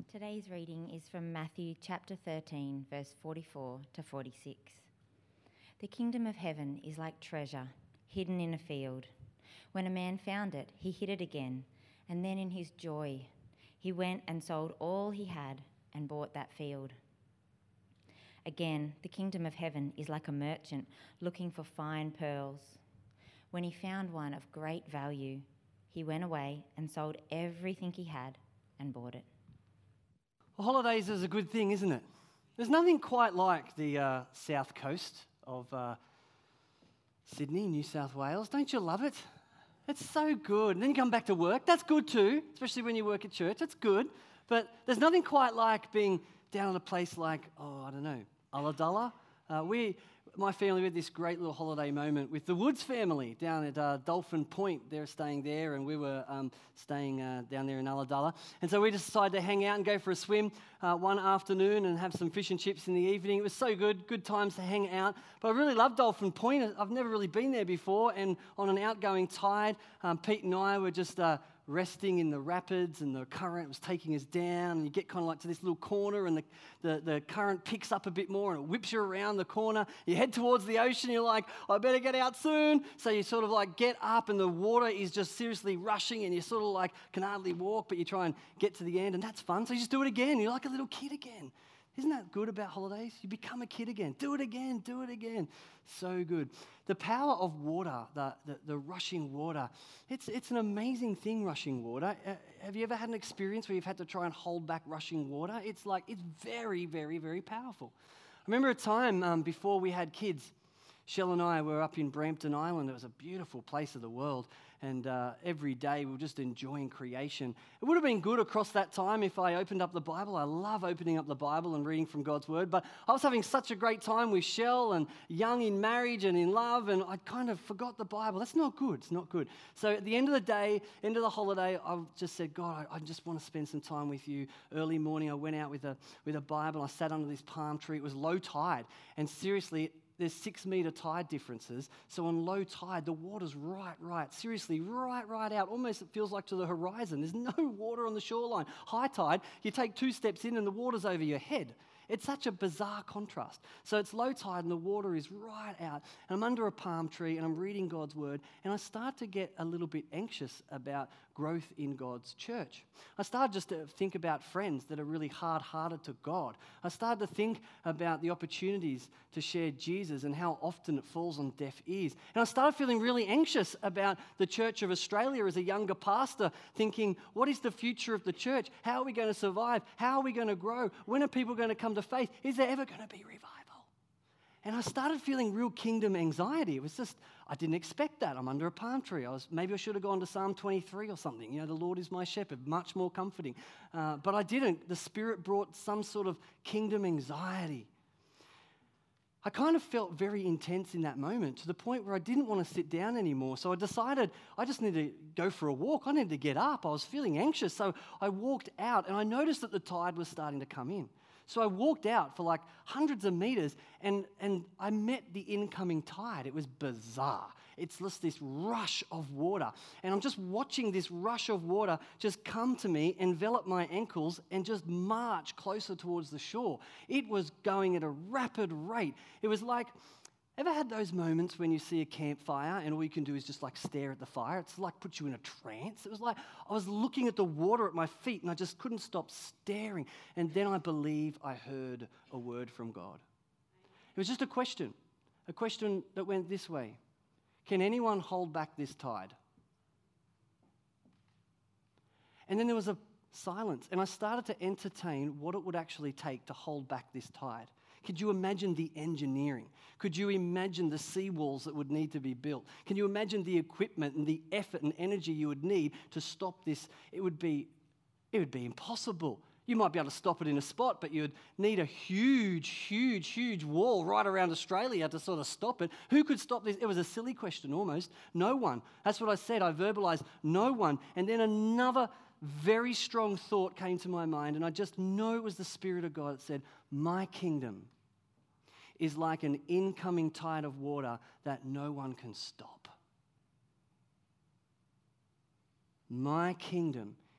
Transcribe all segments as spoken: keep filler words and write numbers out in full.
Today's reading is from Matthew chapter thirteen, verse forty-four to forty-six. The kingdom of heaven is like treasure hidden in a field. When a man found it, he hid it again, and then in his joy, he went and sold all he had and bought that field. Again, the kingdom of heaven is like a merchant looking for fine pearls. When he found one of great value, he went away and sold everything he had and bought it. Well, holidays is a good thing, isn't it? There's nothing quite like the uh, south coast of uh, Sydney, New South Wales. Don't you love it? It's so good. And then you come back to work. That's good too, especially when you work at church. That's good. But there's nothing quite like being down at a place like, oh, I don't know, Ulladulla. Uh, we, my family, we had this great little holiday moment with the Woods family down at uh, Dolphin Point. They're staying there, and we were um, staying uh, down there in Ulladulla. And so we just decided to hang out and go for a swim uh, one afternoon and have some fish and chips in the evening. It was so good, good times to hang out. But I really love Dolphin Point. I've never really been there before. And on an outgoing tide, um, Pete and I were just Uh, resting in the rapids, and the current was taking us down, and you get kind of like to this little corner, and the, the, the current picks up a bit more, and it whips you around the corner. You head towards the ocean, you're like, I better get out soon. So you sort of like get up, and the water is just seriously rushing, and you sort of like can hardly walk, but you try and get to the end, and that's fun. So you just do it again. You're like a little kid again. Isn't that good about holidays? You become a kid again. Do it again, do it again. So good. The power of water, the, the, the rushing water, it's, it's an amazing thing, rushing water. Uh, have you ever had an experience where you've had to try and hold back rushing water? It's like, it's very, very, very powerful. I remember a time um, before we had kids, Shell and I were up in Brampton Island. It was a beautiful place of the world, and uh, every day we were just enjoying creation. It would have been good across that time if I opened up the Bible. I love opening up the Bible and reading from God's Word, but I was having such a great time with Shell and young in marriage and in love, and I kind of forgot the Bible. That's not good. It's not good. So at the end of the day, end of the holiday, I just said, God, I, I just want to spend some time with you. Early morning, I went out with a, with a Bible. I sat under this palm tree. It was low tide, and seriously, there's six metre tide differences. So on low tide, the water's right, right, seriously, right, right out. Almost it feels like to the horizon. There's no water on the shoreline. High tide, you take two steps in and the water's over your head. It's such a bizarre contrast. So it's low tide and the water is right out. And I'm under a palm tree and I'm reading God's Word, and I start to get a little bit anxious about growth in God's church. I started just to think about friends that are really hard-hearted to God. I started to think about the opportunities to share Jesus and how often it falls on deaf ears. And I started feeling really anxious about the Church of Australia as a younger pastor, thinking, what is the future of the church? How are we going to survive? How are we going to grow? When are people going to come to faith? Is there ever going to be revival? And I started feeling real kingdom anxiety. It was just, I didn't expect that. I'm under a palm tree. I was maybe I should have gone to Psalm twenty-three or something. You know, the Lord is my shepherd, much more comforting. Uh, but I didn't. The Spirit brought some sort of kingdom anxiety. I kind of felt very intense in that moment, to the point where I didn't want to sit down anymore. So I decided I just need to go for a walk. I needed to get up. I was feeling anxious. So I walked out, and I noticed that the tide was starting to come in. So I walked out for like hundreds of meters, and, and I met the incoming tide. It was bizarre. It's just this rush of water. And I'm just watching this rush of water just come to me, envelop my ankles, and just march closer towards the shore. It was going at a rapid rate. It was like, ever had those moments when you see a campfire and all you can do is just like stare at the fire? It's like puts you in a trance. It was like I was looking at the water at my feet and I just couldn't stop staring. And then I believe I heard a word from God. It was just a question, a question that went this way. Can anyone hold back this tide? And then there was a silence, and I started to entertain what it would actually take to hold back this tide. Could you imagine the engineering? Could you imagine the seawalls that would need to be built? Can you imagine the equipment and the effort and energy you would need to stop this? It would be, it would be impossible. You might be able to stop it in a spot, but you'd need a huge, huge, huge wall right around Australia to sort of stop it. Who could stop this? It was a silly question almost. No one. That's what I said. I verbalized no one. And then another very strong thought came to my mind, and I just know it was the Spirit of God that said, my kingdom is like an incoming tide of water that no one can stop. My kingdom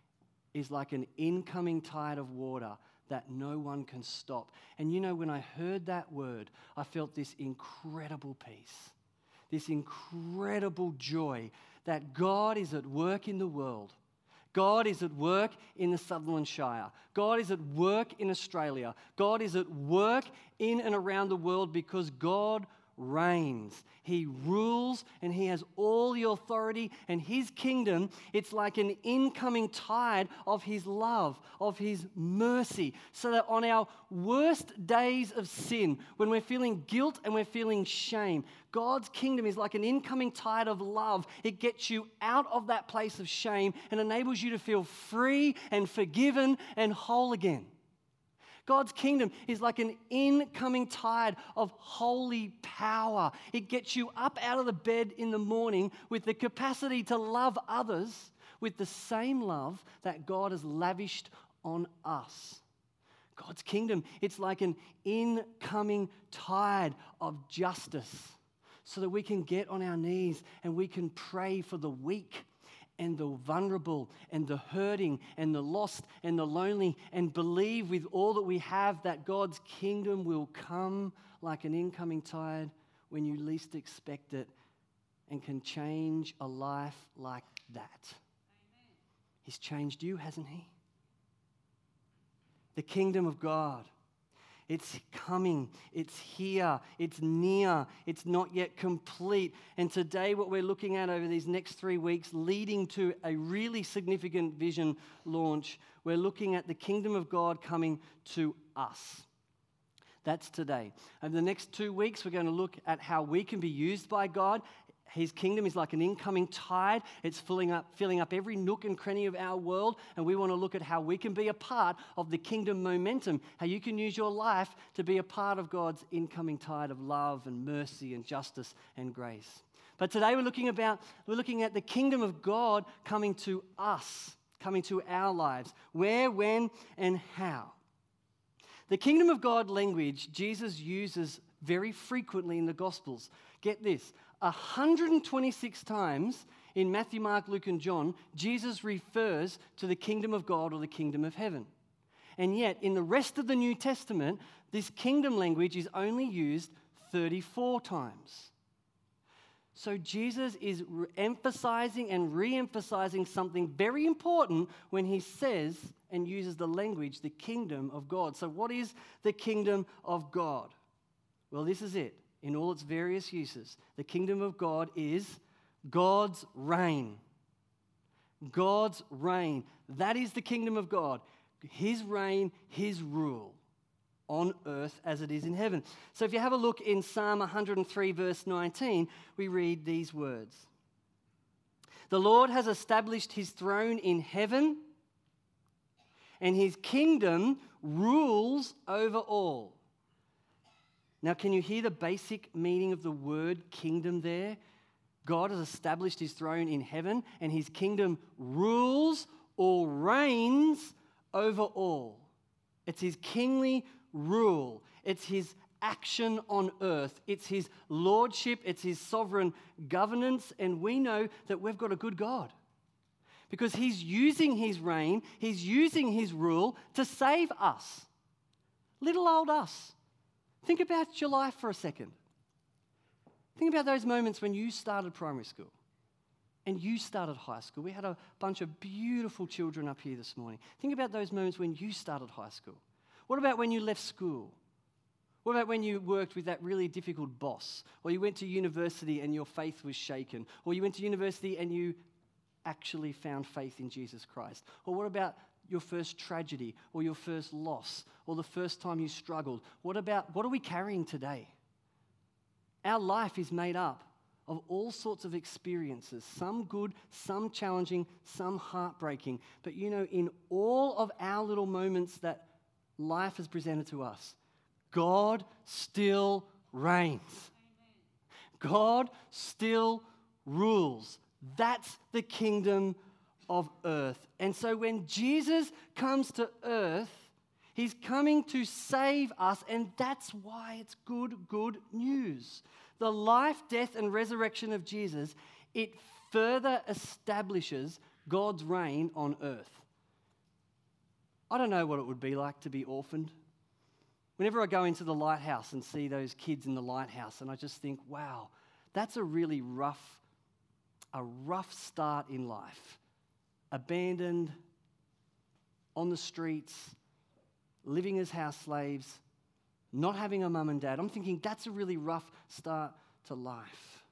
is like an incoming tide of water that no one can stop. And you know, when I heard that word, I felt this incredible peace, this incredible joy that God is at work in the world. God is at work in the Sutherland Shire. God is at work in Australia. God is at work in and around the world because God reigns. He rules and he has all the authority, and his kingdom, it's like an incoming tide of his love, of his mercy, so that on our worst days of sin, when we're feeling guilt and we're feeling shame, God's kingdom is like an incoming tide of love. It gets you out of that place of shame and enables you to feel free and forgiven and whole again. God's kingdom is like an incoming tide of holy power. It gets you up out of the bed in the morning with the capacity to love others with the same love that God has lavished on us. God's kingdom, it's like an incoming tide of justice so that we can get on our knees and we can pray for the weak and the vulnerable and the hurting and the lost and the lonely, and believe with all that we have that God's kingdom will come like an incoming tide when you least expect it and can change a life like that. Amen. He's changed you, hasn't he? The kingdom of God. It's coming, it's here, it's near, it's not yet complete. And today what we're looking at over these next three weeks, leading to a really significant vision launch, we're looking at the kingdom of God coming to us. That's today. Over the next two weeks, we're going to look at how we can be used by God. His kingdom is like an incoming tide. It's filling up, filling up every nook and cranny of our world, and we want to look at how we can be a part of the kingdom momentum, how you can use your life to be a part of God's incoming tide of love and mercy and justice and grace. But today we're looking about we're looking at the kingdom of God coming to us, coming to our lives. Where, when, and how. The kingdom of God language Jesus uses very frequently in the Gospels. Get this. one hundred twenty-six times in Matthew, Mark, Luke, and John, Jesus refers to the kingdom of God or the kingdom of heaven. And yet, in the rest of the New Testament, this kingdom language is only used thirty-four times. So Jesus is re- emphasizing and re-emphasizing something very important when he says and uses the language, the kingdom of God. So what is the kingdom of God? Well, this is it. In all its various uses, the kingdom of God is God's reign. God's reign. That is the kingdom of God. His reign, his rule on earth as it is in heaven. So if you have a look in Psalm one hundred three, verse nineteen, we read these words. The Lord has established his throne in heaven, and his kingdom rules over all. Now, can you hear the basic meaning of the word kingdom there? God has established his throne in heaven, and his kingdom rules or reigns over all. It's his kingly rule. It's his action on earth. It's his lordship. It's his sovereign governance. And we know that we've got a good God because he's using his reign, he's using his rule to save us. Little old us. Think about your life for a second. Think about those moments when you started primary school and you started high school. We had a bunch of beautiful children up here this morning. Think about those moments when you started high school. What about when you left school? What about when you worked with that really difficult boss? Or you went to university and your faith was shaken? Or you went to university and you actually found faith in Jesus Christ? Or what about your first tragedy or your first loss or the first time you struggled? What about, what are we carrying today? Our life is made up of all sorts of experiences, some good, some challenging, some heartbreaking. But you know, in all of our little moments that life has presented to us, God still reigns. Amen. God still rules. That's the kingdom of earth. And so when Jesus comes to earth, he's coming to save us, and that's why it's good, good news. The life, death, and resurrection of Jesus, it further establishes God's reign on earth. I don't know what it would be like to be orphaned. Whenever I go into the lighthouse and see those kids in the lighthouse, and I just think, wow, that's a really rough, a rough start in life. Abandoned, on the streets, living as house slaves, not having a mum and dad. I'm thinking that's a really rough start to life.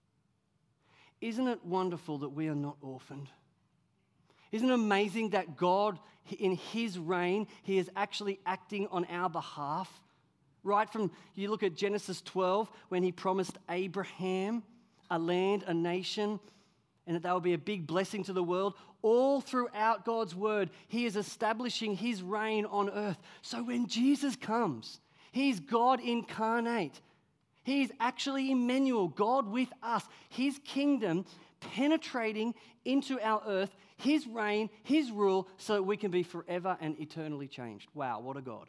Isn't it wonderful that we are not orphaned? Isn't it amazing that God, in his reign, he is actually acting on our behalf? Right from, you look at Genesis twelve, when he promised Abraham a land, a nation, and that they will be a big blessing to the world. All throughout God's word, he is establishing his reign on earth. So when Jesus comes, he's God incarnate. He's actually Emmanuel, God with us. His kingdom penetrating into our earth, his reign, his rule, so that we can be forever and eternally changed. Wow, what a God.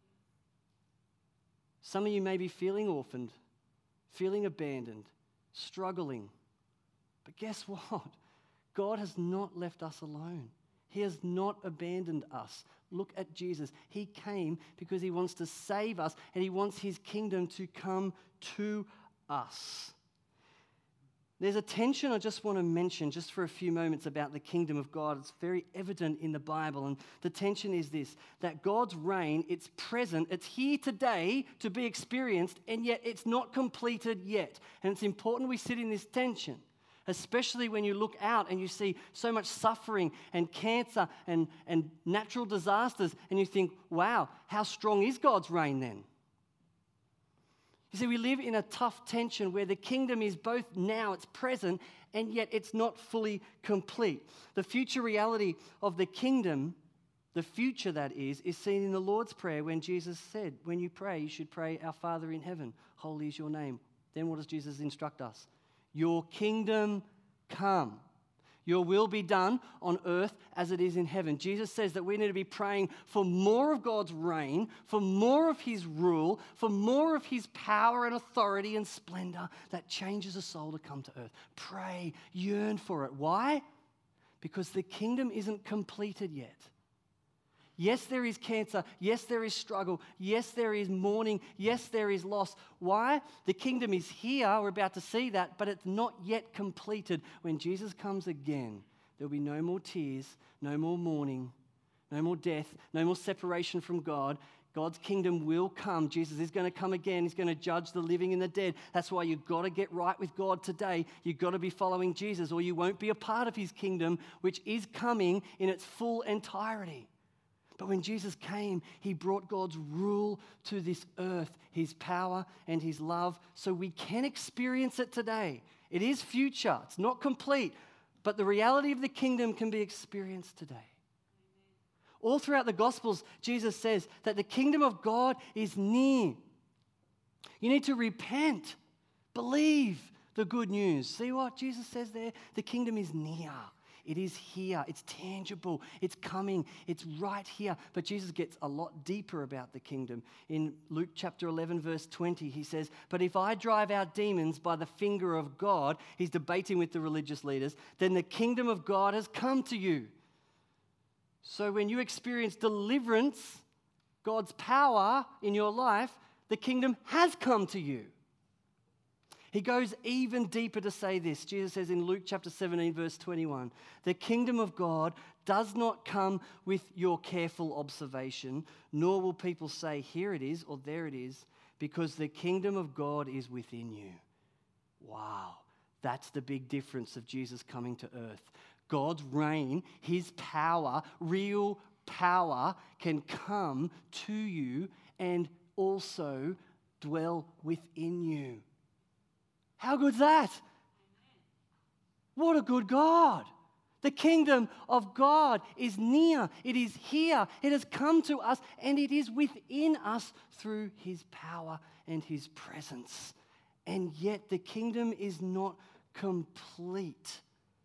Some of you may be feeling orphaned, feeling abandoned, struggling. But guess what? God has not left us alone. He has not abandoned us. Look at Jesus. He came because he wants to save us and he wants his kingdom to come to us. There's a tension I just want to mention just for a few moments about the kingdom of God. It's very evident in the Bible. And the tension is this, that God's reign, it's present, it's here today to be experienced, and yet it's not completed yet. And it's important we sit in this tension, especially when you look out and you see so much suffering and cancer and, and natural disasters, and you think, wow, how strong is God's reign then? You see, we live in a tough tension where the kingdom is both now, it's present, and yet it's not fully complete. The future reality of the kingdom, the future that is, is seen in the Lord's Prayer when Jesus said, when you pray, you should pray, our Father in heaven, holy is your name. Then what does Jesus instruct us? Your kingdom come. Your will be done on earth as it is in heaven. Jesus says that we need to be praying for more of God's reign, for more of his rule, for more of his power and authority and splendor that changes a soul to come to earth. Pray, yearn for it. Why? Because the kingdom isn't completed yet. Yes, there is cancer. Yes, there is struggle. Yes, there is mourning. Yes, there is loss. Why? The kingdom is here. We're about to see that, but it's not yet completed. When Jesus comes again, there'll be no more tears, no more mourning, no more death, no more separation from God. God's kingdom will come. Jesus is going to come again. He's going to judge the living and the dead. That's why you've got to get right with God today. You've got to be following Jesus, or you won't be a part of his kingdom, which is coming in its full entirety. But when Jesus came, he brought God's rule to this earth, his power and his love, so we can experience it today. It is future. It's not complete, but the reality of the kingdom can be experienced today. All throughout the Gospels, Jesus says that the kingdom of God is near. You need to repent, believe the good news. See what Jesus says there? The kingdom is near. It is here. It's tangible. It's coming. It's right here. But Jesus gets a lot deeper about the kingdom. In Luke chapter eleven, verse twenty, he says, but if I drive out demons by the finger of God, he's debating with the religious leaders, then the kingdom of God has come to you. So when you experience deliverance, God's power in your life, the kingdom has come to you. He goes even deeper to say this. Jesus says in Luke chapter seventeen, verse twenty-one, the kingdom of God does not come with your careful observation, nor will people say, here it is, or there it is, because the kingdom of God is within you. Wow, that's the big difference of Jesus coming to earth. God's reign, his power, real power can come to you and also dwell within you. How good's that? What a good God. The kingdom of God is near. It is here. It has come to us, and it is within us through his power and his presence. And yet the kingdom is not complete.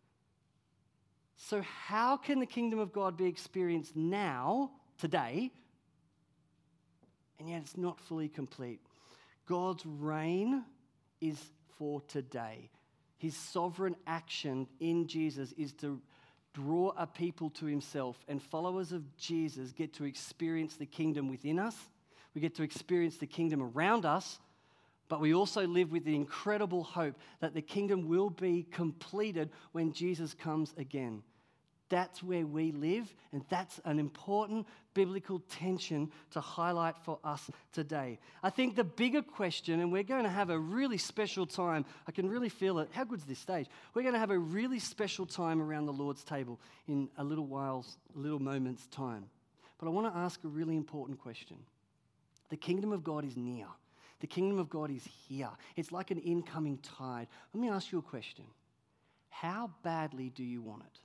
So how can the kingdom of God be experienced now, today, and yet it's not fully complete? God's reign is for today. His sovereign action in Jesus is to draw a people to himself, and followers of Jesus get to experience the kingdom within us. We get to experience the kingdom around us, but we also live with the incredible hope that the kingdom will be completed when Jesus comes again. That's where we live, and that's an important biblical tension to highlight for us today. I think the bigger question, and we're going to have a really special time, I can really feel it. How good's this stage? We're going to have a really special time around the Lord's table in a little while's, a little moment's time. But I want to ask a really important question. The kingdom of God is near. The kingdom of God is here. It's like an incoming tide. Let me ask you a question. How badly do you want it?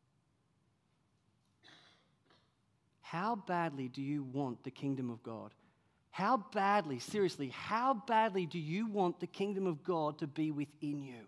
How badly do you want the kingdom of God? How badly, seriously, how badly do you want the kingdom of God to be within you?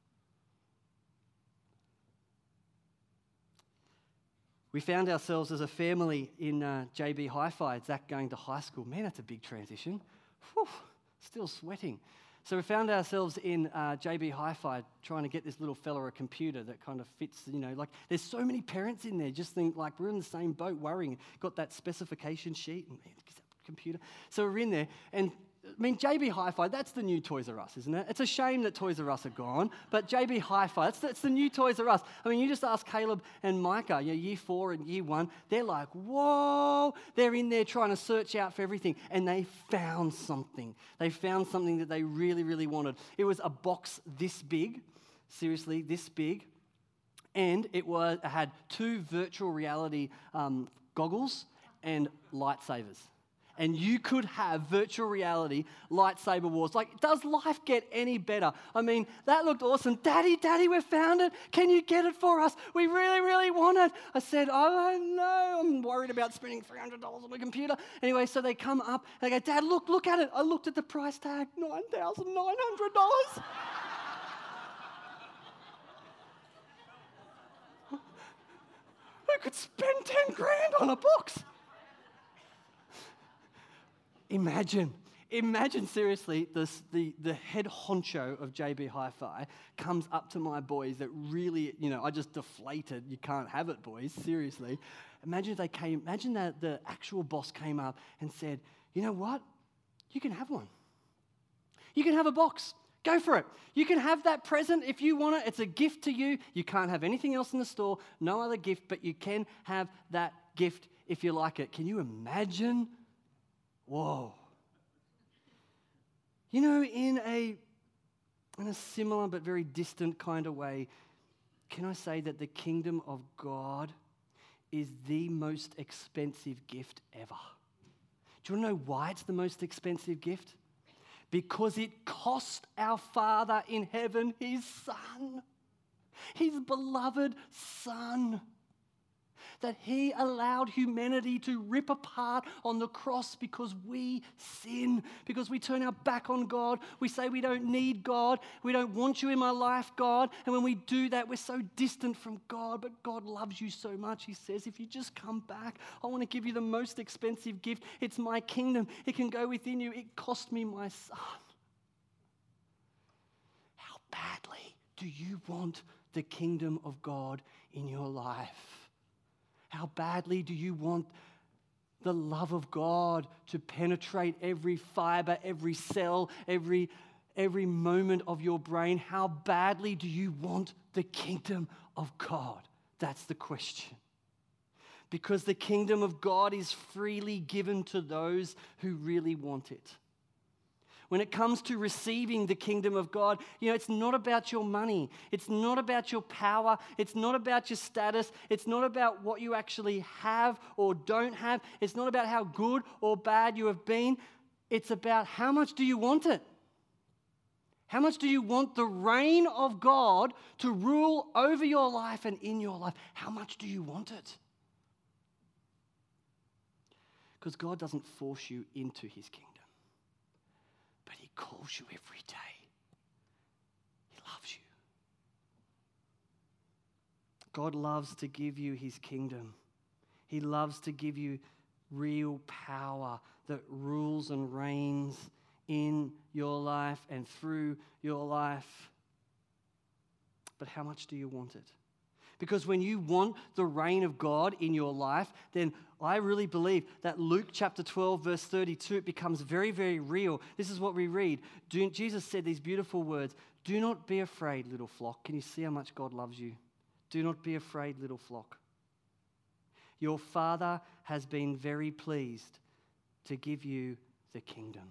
We found ourselves as a family in uh, J B Hi-Fi, Zach going to high school. Man, that's a big transition. Whew, still sweating. So we found ourselves in uh, J B Hi-Fi trying to get this little fella a computer that kind of fits, you know, like there's so many parents in there just think like we're in the same boat worrying. Got that specification sheet and man, computer. So we're in there and I mean, J B Hi-Fi, that's the new Toys R Us, isn't it? It's a shame that Toys R Us are gone, but J B Hi-Fi, that's the, that's the new Toys R Us. I mean, you just ask Caleb and Micah, you know, year four and year one, they're like, whoa, they're in there trying to search out for everything, and they found something. They found something that they really, really wanted. It was a box this big, seriously, this big, and it was it had two virtual reality um, goggles and lightsabers. And you could have virtual reality lightsaber wars. Like, does life get any better? I mean, that looked awesome. Daddy, Daddy, we found it. Can you get it for us? We really, really want it. I said, oh, no, I'm worried about spending three hundred dollars on a computer. Anyway, so they come up and they go, Dad, look, look at it. I looked at the price tag, nine thousand nine hundred dollars. Who could spend ten grand on a box? Imagine, imagine seriously, this, the, the head honcho of J B Hi-Fi comes up to my boys that really, you know, I just deflated. You can't have it, boys, seriously. Imagine if they came, imagine that the actual boss came up and said, you know what? You can have one. You can have a box. Go for it. You can have that present if you want it. It's a gift to you. You can't have anything else in the store, no other gift, but you can have that gift if you like it. Can you imagine? Whoa. You know, in a, in a similar but very distant kind of way, can I say that the kingdom of God is the most expensive gift ever? Do you want to know why it's the most expensive gift? Because it cost our Father in heaven his Son, his beloved Son, that he allowed humanity to rip apart on the cross because we sin, because we turn our back on God. We say we don't need God. We don't want you in my life, God. And when we do that, we're so distant from God. But God loves you so much. He says, if you just come back, I want to give you the most expensive gift. It's my kingdom. It can go within you. It cost me my Son. How badly do you want the kingdom of God in your life? How badly do you want the love of God to penetrate every fiber, every cell, every, every moment of your brain? How badly do you want the kingdom of God? That's the question. Because the kingdom of God is freely given to those who really want it. When it comes to receiving the kingdom of God, you know, it's not about your money. It's not about your power. It's not about your status. It's not about what you actually have or don't have. It's not about how good or bad you have been. It's about how much do you want it? How much do you want the reign of God to rule over your life and in your life? How much do you want it? Because God doesn't force you into his kingdom. But he calls you every day. He loves you. God loves to give you his kingdom. He loves to give you real power that rules and reigns in your life and through your life. But how much do you want it? Because when you want the reign of God in your life, then I really believe that Luke chapter twelve, verse thirty-two, it becomes very, very real. This is what we read. Do, Jesus said these beautiful words, "Do not be afraid, little flock." Can you see how much God loves you? Do not be afraid, little flock. Your Father has been very pleased to give you the kingdom.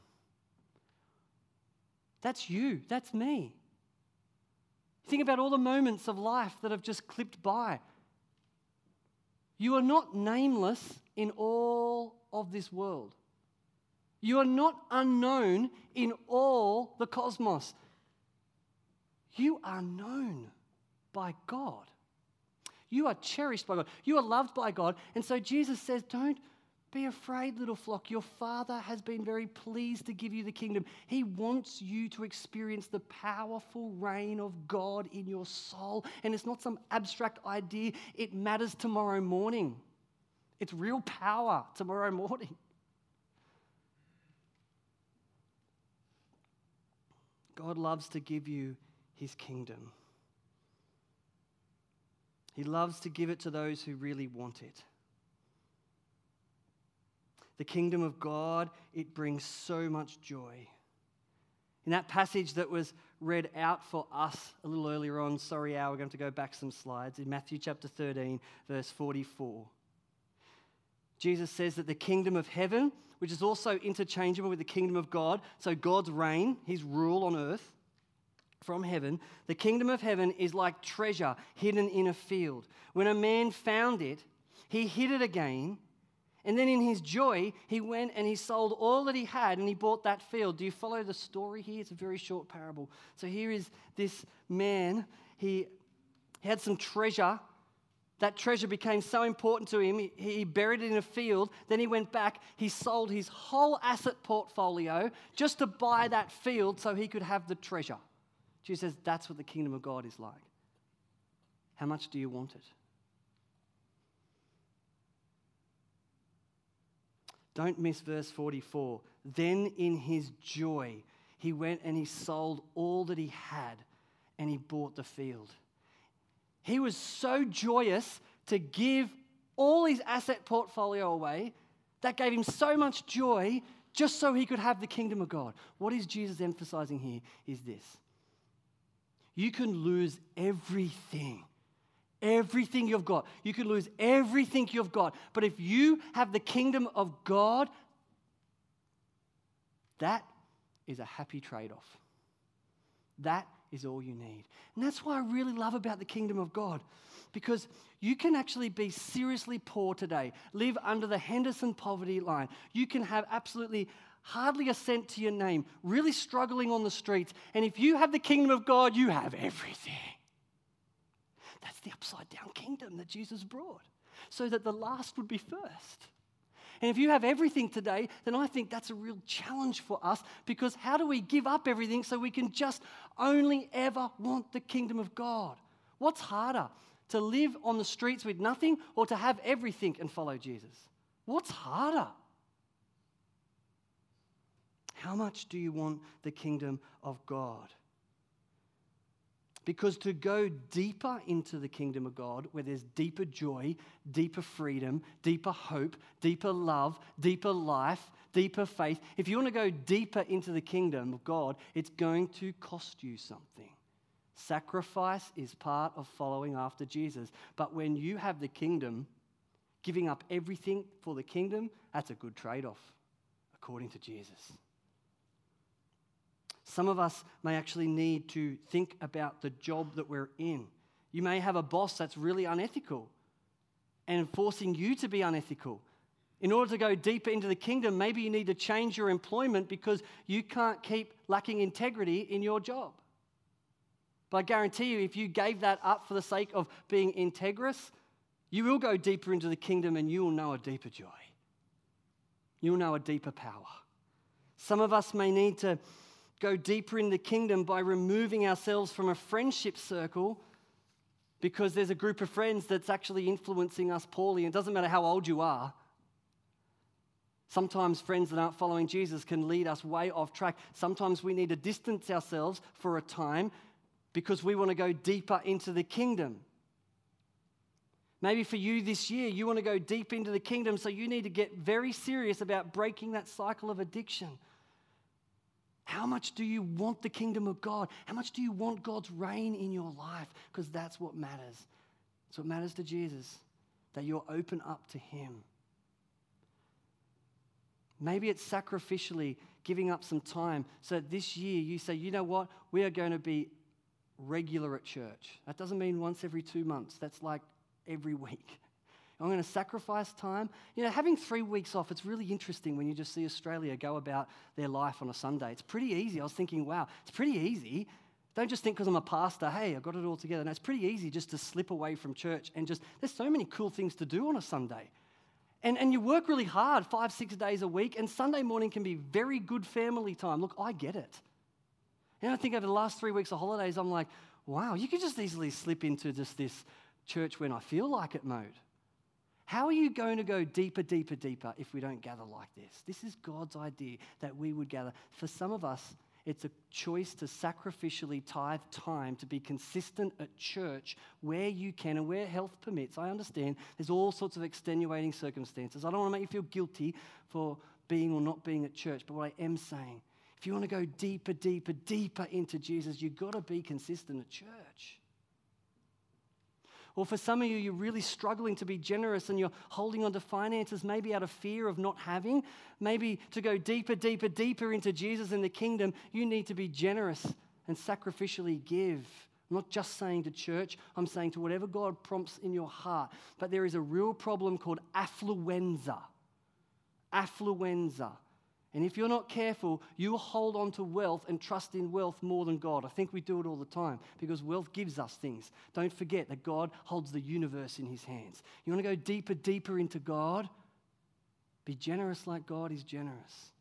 That's you. That's me. Think about all the moments of life that have just clipped by. You are not nameless in all of this world. You are not unknown in all the cosmos. You are known by God. You are cherished by God. You are loved by God. And so Jesus says, don't be afraid, little flock. Your Father has been very pleased to give you the kingdom. He wants you to experience the powerful reign of God in your soul. And it's not some abstract idea. It matters tomorrow morning. It's real power tomorrow morning. God loves to give you his kingdom. He loves to give it to those who really want it. The kingdom of God, it brings so much joy. In that passage that was read out for us a little earlier on, sorry, Al, we're going to go back some slides, in Matthew chapter thirteen, verse forty-four. Jesus says that the kingdom of heaven, which is also interchangeable with the kingdom of God, so God's reign, his rule on earth from heaven, the kingdom of heaven is like treasure hidden in a field. When a man found it, he hid it again. And then in his joy, he went and he sold all that he had and he bought that field. Do you follow the story here? It's a very short parable. So here is this man. He, he had some treasure. That treasure became so important to him, he, he buried it in a field. Then he went back. He sold his whole asset portfolio just to buy that field so he could have the treasure. Jesus says that's what the kingdom of God is like. How much do you want it? Don't miss verse forty-four. Then in his joy, he went and he sold all that he had and he bought the field. He was so joyous to give all his asset portfolio away. That gave him so much joy just so he could have the kingdom of God. What is Jesus emphasizing here is this. You can lose everything. Everything you've got. You can lose everything you've got. But if you have the kingdom of God, that is a happy trade-off. That is all you need. And that's what I really love about the kingdom of God. Because you can actually be seriously poor today, live under the Henderson poverty line. You can have absolutely hardly a cent to your name, really struggling on the streets. And if you have the kingdom of God, you have everything. That's the upside down kingdom that Jesus brought, so that the last would be first. And if you have everything today, then I think that's a real challenge for us, because how do we give up everything so we can just only ever want the kingdom of God? What's harder, to live on the streets with nothing or to have everything and follow Jesus? What's harder? How much do you want the kingdom of God? Because to go deeper into the kingdom of God, where there's deeper joy, deeper freedom, deeper hope, deeper love, deeper life, deeper faith, if you want to go deeper into the kingdom of God, it's going to cost you something. Sacrifice is part of following after Jesus. But when you have the kingdom, giving up everything for the kingdom, that's a good trade-off, according to Jesus. Some of us may actually need to think about the job that we're in. You may have a boss that's really unethical and forcing you to be unethical. In order to go deeper into the kingdom, maybe you need to change your employment because you can't keep lacking integrity in your job. But I guarantee you, if you gave that up for the sake of being integrous, you will go deeper into the kingdom and you will know a deeper joy. You will know a deeper power. Some of us may need to go deeper in the kingdom by removing ourselves from a friendship circle because there's a group of friends that's actually influencing us poorly. It doesn't matter how old you are. Sometimes friends that aren't following Jesus can lead us way off track. Sometimes we need to distance ourselves for a time because we want to go deeper into the kingdom. Maybe for you this year, you want to go deep into the kingdom, so you need to get very serious about breaking that cycle of addiction. How much do you want the kingdom of God? How much do you want God's reign in your life? Because that's what matters. That's what matters to Jesus, that you're open up to him. Maybe it's sacrificially giving up some time so that this year you say, you know what, we are going to be regular at church. That doesn't mean once every two months. That's like every week. I'm going to sacrifice time. You know, having three weeks off, it's really interesting when you just see Australia go about their life on a Sunday. It's pretty easy. I was thinking, wow, it's pretty easy. Don't just think because I'm a pastor, hey, I've got it all together. No, it's pretty easy just to slip away from church and just, there's so many cool things to do on a Sunday. And, and you work really hard five, six days a week, and Sunday morning can be very good family time. Look, I get it. And I think over the last three weeks of holidays, I'm like, wow, you could just easily slip into just this church when I feel like it mode. How are you going to go deeper, deeper, deeper if we don't gather like this? This is God's idea that we would gather. For some of us, it's a choice to sacrificially tithe time to be consistent at church where you can and where health permits. I understand there's all sorts of extenuating circumstances. I don't want to make you feel guilty for being or not being at church, but what I am saying, if you want to go deeper, deeper, deeper into Jesus, you've got to be consistent at church. Or for some of you, you're really struggling to be generous and you're holding on to finances, maybe out of fear of not having. Maybe to go deeper, deeper, deeper into Jesus and the kingdom, you need to be generous and sacrificially give. I'm not just saying to church, I'm saying to whatever God prompts in your heart. But there is a real problem called affluenza. Affluenza. And if you're not careful, you will hold on to wealth and trust in wealth more than God. I think we do it all the time because wealth gives us things. Don't forget that God holds the universe in his hands. You want to go deeper, deeper into God? Be generous like God is generous.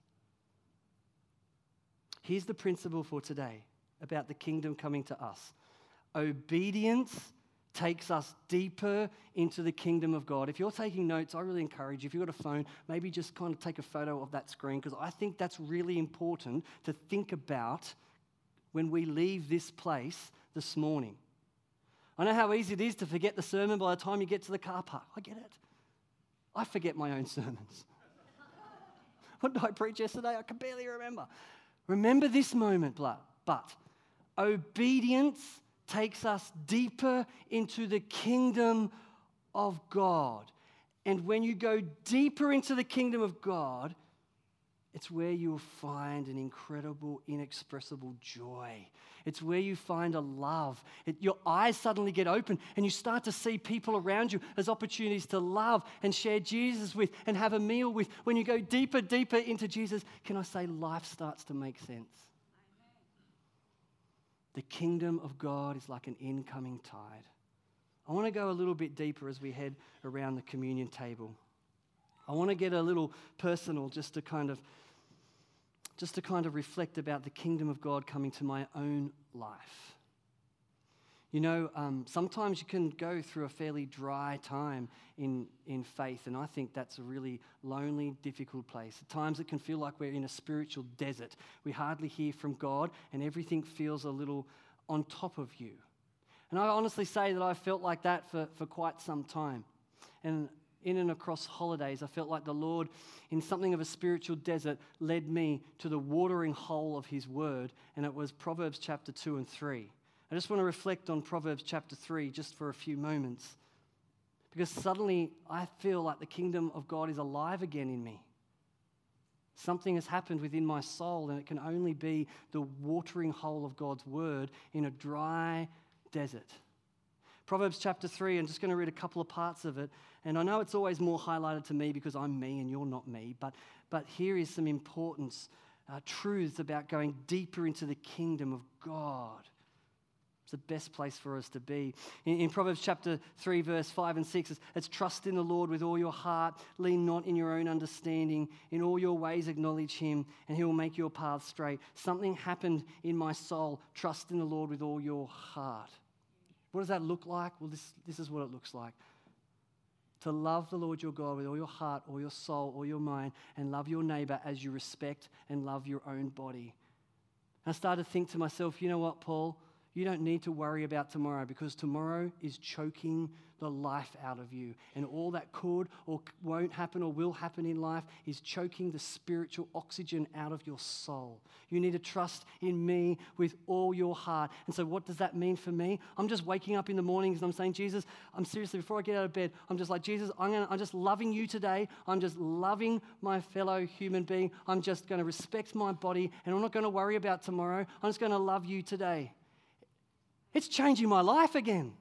Here's the principle for today about the kingdom coming to us. Obedience takes us deeper into the kingdom of God. If you're taking notes, I really encourage you, if you've got a phone, maybe just kind of take a photo of that screen, because I think that's really important to think about when we leave this place this morning. I know how easy it is to forget the sermon by the time you get to the car park. I get it. I forget my own sermons. What did I preach yesterday? I can barely remember. Remember this moment, but obedience takes us deeper into the kingdom of God. And when you go deeper into the kingdom of God, it's where you will find an incredible, inexpressible joy. It's where you find a love. It, your eyes suddenly get open and you start to see people around you as opportunities to love and share Jesus with and have a meal with. When you go deeper, deeper into Jesus, can I say life starts to make sense? The kingdom of God is like an incoming tide. I want to go a little bit deeper as we head around the communion table. I want to get a little personal just to kind of just to kind of reflect about the kingdom of God coming to my own life. You know, um, sometimes you can go through a fairly dry time in, in faith, and I think that's a really lonely, difficult place. At times it can feel like we're in a spiritual desert. We hardly hear from God, and everything feels a little on top of you. And I honestly say that I felt like that for, for quite some time. And in and across holidays, I felt like the Lord, in something of a spiritual desert, led me to the watering hole of his word, and it was Proverbs chapter two and three. I just want to reflect on Proverbs chapter three just for a few moments, because suddenly I feel like the kingdom of God is alive again in me. Something has happened within my soul, and it can only be the watering hole of God's word in a dry desert. Proverbs chapter three, I'm just going to read a couple of parts of it, and I know it's always more highlighted to me because I'm me and you're not me, but, but here is some importance, uh, truths about going deeper into the kingdom of God. It's the best place for us to be. In, in Proverbs chapter three, verse five and six, it's, it's trust in the Lord with all your heart, lean not in your own understanding, in all your ways acknowledge him, and he will make your path straight. Something happened in my soul. Trust in the Lord with all your heart. What does that look like? Well, this, this is what it looks like. To love the Lord your God with all your heart, all your soul, all your mind, and love your neighbor as you respect and love your own body. And I started to think to myself, you know what, Paul? You don't need to worry about tomorrow because tomorrow is choking the life out of you. And all that could or won't happen or will happen in life is choking the spiritual oxygen out of your soul. You need to trust in me with all your heart. And so what does that mean for me? I'm just waking up in the mornings and I'm saying, Jesus, I'm seriously, before I get out of bed, I'm just like, Jesus, I'm, gonna, I'm just loving you today. I'm just loving my fellow human being. I'm just going to respect my body and I'm not going to worry about tomorrow. I'm just going to love you today. It's changing my life again.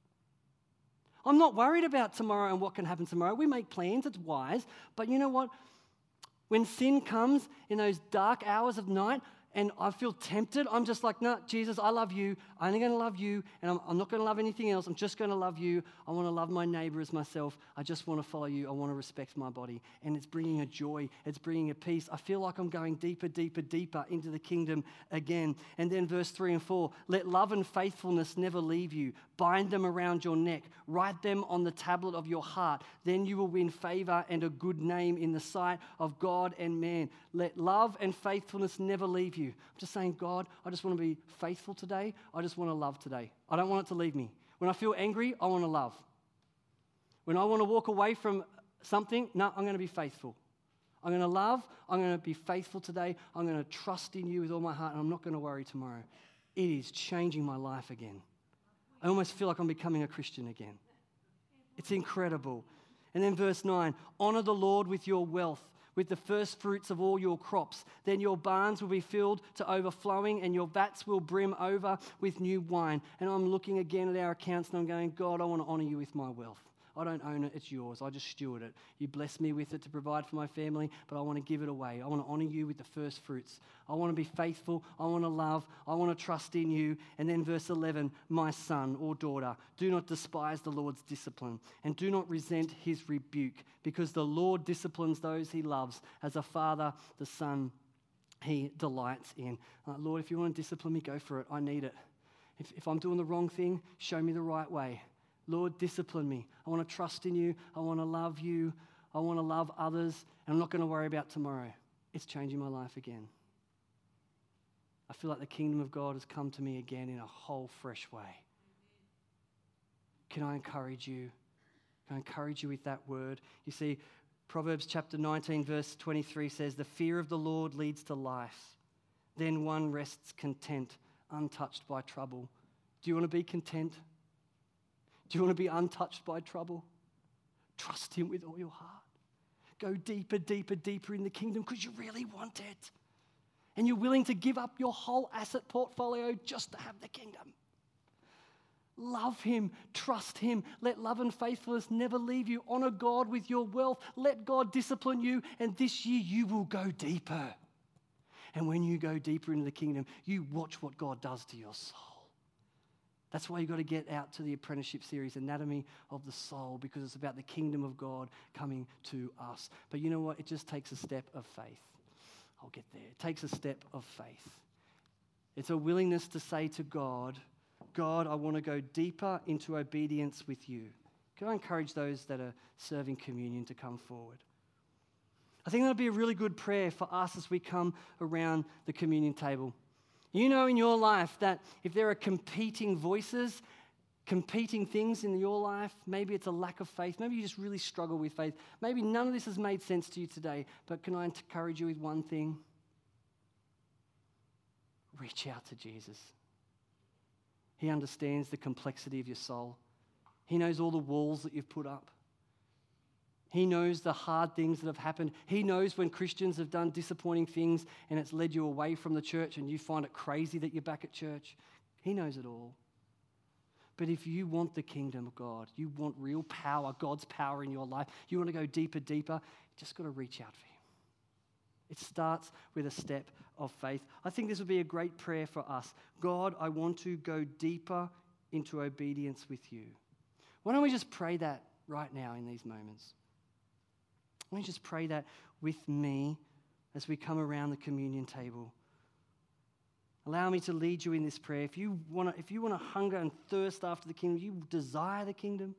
I'm not worried about tomorrow and what can happen tomorrow. We make plans, it's wise. But you know what? When sin comes in those dark hours of night and I feel tempted, I'm just like, no, Jesus, I love you. I'm only going to love you and I'm, I'm not going to love anything else. I'm just going to love you. I want to love my neighbor as myself. I just want to follow you. I want to respect my body. And it's bringing a joy. It's bringing a peace. I feel like I'm going deeper, deeper, deeper into the kingdom again. And then verse three and four, let love and faithfulness never leave you. Bind them around your neck. Write them on the tablet of your heart. Then you will win favor and a good name in the sight of God and man. Let love and faithfulness never leave you. I'm just saying, God, I just want to be faithful today. I just want to love today. I don't want it to leave me. When I feel angry, I want to love. When I want to walk away from something, no, I'm going to be faithful. I'm going to love. I'm going to be faithful today. I'm going to trust in you with all my heart, and I'm not going to worry tomorrow. It is changing my life again. I almost feel like I'm becoming a Christian again. It's incredible. And then verse nine, honor the Lord with your wealth, with the first fruits of all your crops. Then your barns will be filled to overflowing and your vats will brim over with new wine. And I'm looking again at our accounts and I'm going, God, I want to honor you with my wealth. I don't own it, it's yours. I just steward it. You bless me with it to provide for my family, but I want to give it away. I want to honor you with the first fruits. I want to be faithful. I want to love. I want to trust in you. And then verse eleven, my son or daughter, do not despise the Lord's discipline and do not resent his rebuke, because the Lord disciplines those he loves. As a father, the son he delights in. Uh, Lord, if you want to discipline me, go for it. I need it. If, if I'm doing the wrong thing, show me the right way. Lord, discipline me. I want to trust in you. I want to love you. I want to love others. And I'm not going to worry about tomorrow. It's changing my life again. I feel like the kingdom of God has come to me again in a whole fresh way. Can I encourage you? Can I encourage you with that word? You see, Proverbs chapter nineteen, verse twenty-three says, the fear of the Lord leads to life. Then one rests content, untouched by trouble. Do you want to be content? Do you want to be untouched by trouble? Trust him with all your heart. Go deeper, deeper, deeper in the kingdom because you really want it. And you're willing to give up your whole asset portfolio just to have the kingdom. Love him, trust him. Let love and faithfulness never leave you. Honor God with your wealth. Let God discipline you. And this year you will go deeper. And when you go deeper into the kingdom, you watch what God does to your soul. That's why you've got to get out to the apprenticeship series, Anatomy of the Soul, because it's about the kingdom of God coming to us. But you know what? It just takes a step of faith. I'll get there. It takes a step of faith. It's a willingness to say to God, God, I want to go deeper into obedience with you. Can I encourage those that are serving communion to come forward? I think that would be a really good prayer for us as we come around the communion table. You know in your life that if there are competing voices, competing things in your life, maybe it's a lack of faith, maybe you just really struggle with faith, maybe none of this has made sense to you today, but can I encourage you with one thing? Reach out to Jesus. He understands the complexity of your soul. He knows all the walls that you've put up. He knows the hard things that have happened. He knows when Christians have done disappointing things and it's led you away from the church and you find it crazy that you're back at church. He knows it all. But if you want the kingdom of God, you want real power, God's power in your life, you want to go deeper, deeper, you just got to reach out for him. It starts with a step of faith. I think this would be a great prayer for us. God, I want to go deeper into obedience with you. Why don't we just pray that right now in these moments? Why don't you just pray that with me as we come around the communion table? Allow me to lead you in this prayer. If you want to, if you want to hunger and thirst after the kingdom, you desire the kingdom,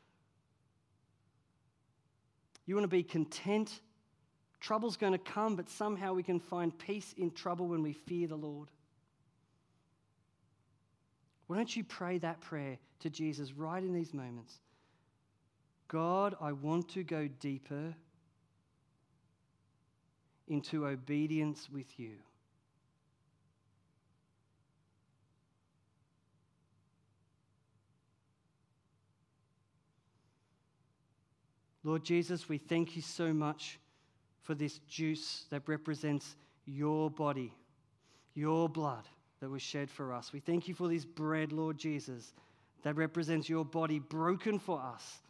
you want to be content, trouble's going to come, but somehow we can find peace in trouble when we fear the Lord. Why don't you pray that prayer to Jesus right in these moments? God, I want to go deeper into obedience with you. Lord Jesus, we thank you so much for this juice that represents your body, your blood that was shed for us. We thank you for this bread, Lord Jesus, that represents your body broken for us.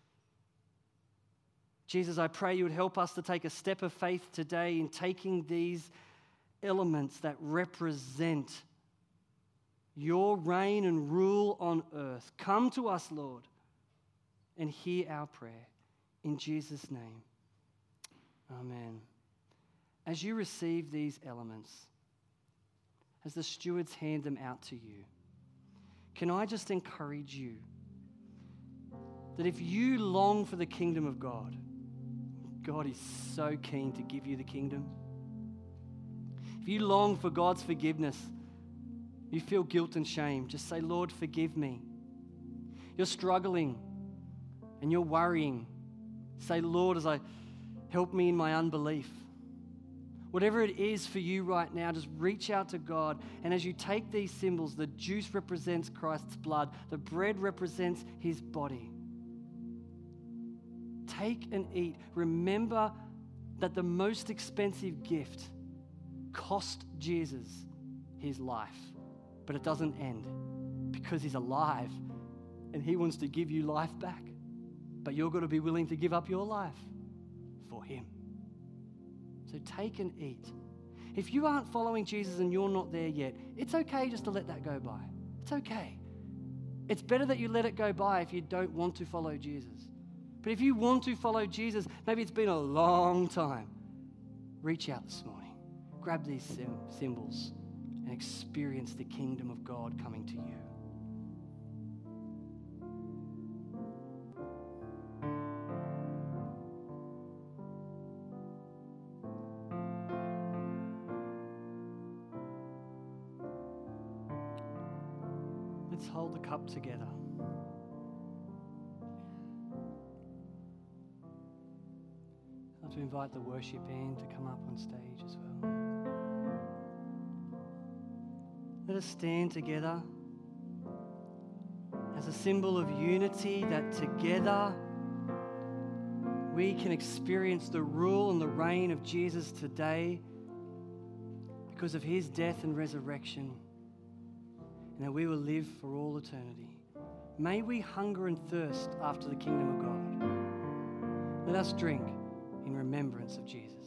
Jesus, I pray you would help us to take a step of faith today in taking these elements that represent your reign and rule on earth. Come to us, Lord, and hear our prayer. In Jesus' name, amen. As you receive these elements, as the stewards hand them out to you, can I just encourage you that if you long for the kingdom of God, God is so keen to give you the kingdom. If you long for God's forgiveness, you feel guilt and shame, just say, Lord, forgive me. You're struggling and you're worrying. Say, Lord, as I help me in my unbelief. Whatever it is for you right now, just reach out to God. And as you take these symbols, the juice represents Christ's blood. The bread represents his body. Take and eat. Remember that the most expensive gift cost Jesus his life. But it doesn't end because he's alive and he wants to give you life back. But you're going to be willing to give up your life for him. So take and eat. If you aren't following Jesus and you're not there yet, it's okay just to let that go by. It's okay. It's better that you let it go by if you don't want to follow Jesus. But if you want to follow Jesus, maybe it's been a long time, reach out this morning. Grab these sim- symbols and experience the kingdom of God coming to you. Let's hold the cup together. I'd like to invite the worship band to come up on stage as well. Let us stand together as a symbol of unity, that together we can experience the rule and the reign of Jesus today because of his death and resurrection, and that we will live for all eternity. May we hunger and thirst after the kingdom of God. Let us drink in remembrance of Jesus.